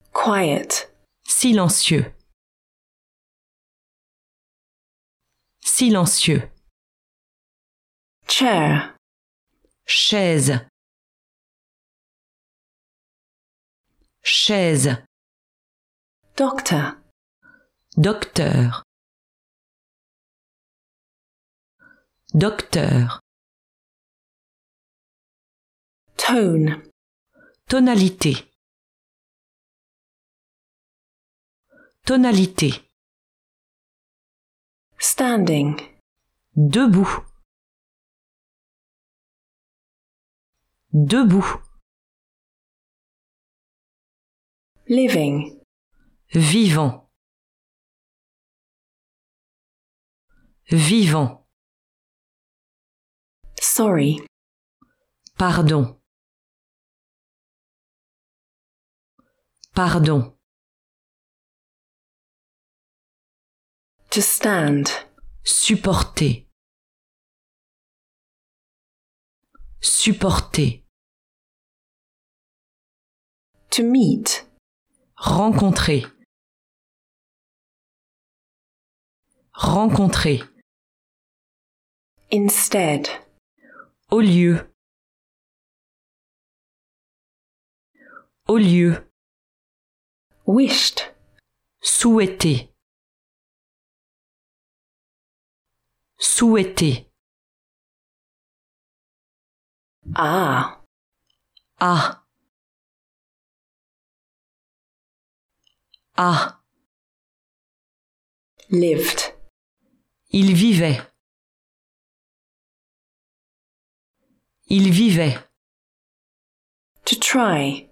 quiet, silencieux, silencieux, chair, chaise, chaise, doctor, docteur, docteur, tone, tonalité, tonalité, standing, debout, debout, living, vivant, vivant, sorry, pardon, pardon, to stand, supporter, supporter, to meet, rencontrer, rencontrer, instead, au lieu, au lieu, wished, souhaiter, souhaiter, ah, ah, ah, lived, il vivait, il vivait, to try,